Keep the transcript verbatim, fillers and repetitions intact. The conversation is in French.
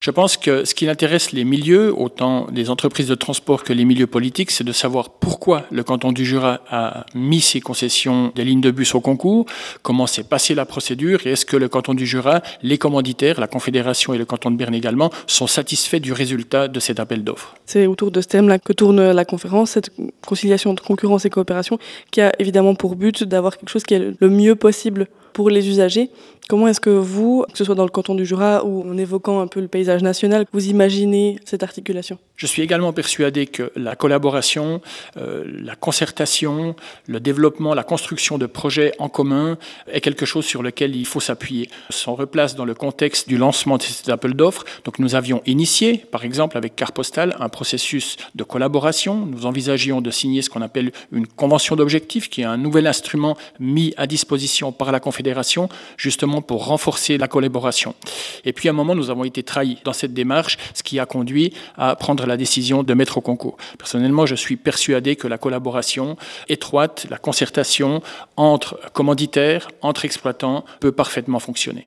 Je pense que ce qui intéresse les milieux, autant les entreprises de transport que les milieux politiques, c'est de savoir pourquoi le canton du Jura a mis ses concessions des lignes de bus au concours, comment s'est passée la procédure et est-ce que le canton du Jura, les commanditaires, la Confédération et le canton de Berne également, sont satisfaits du résultat de cet appel d'offres. C'est autour de ce thème-là que tourne la conférence, cette conciliation de concurrence et coopération, qui a évidemment pour but d'avoir quelque chose qui est le mieux possible pour les usagers. Comment est-ce que vous, que ce soit dans le canton du Jura ou en évoquant un peu le paysage national, vous imaginez cette articulation ? Je suis également persuadé que la collaboration, euh, la concertation, le développement, la construction de projets en commun est quelque chose sur lequel il faut s'appuyer. On replace dans le contexte du lancement de cet appel d'offres. Donc nous avions initié, par exemple avec Carte Postale, un processus de collaboration. Nous envisagions de signer ce qu'on appelle une convention d'objectifs, qui est un nouvel instrument mis à disposition par la Confédération, justement pour renforcer la collaboration. Et puis à un moment, nous avons été trahis dans cette démarche, ce qui a conduit à prendre la décision de mettre au concours. Personnellement, je suis persuadé que la collaboration étroite, la concertation entre commanditaires, entre exploitants, peut parfaitement fonctionner.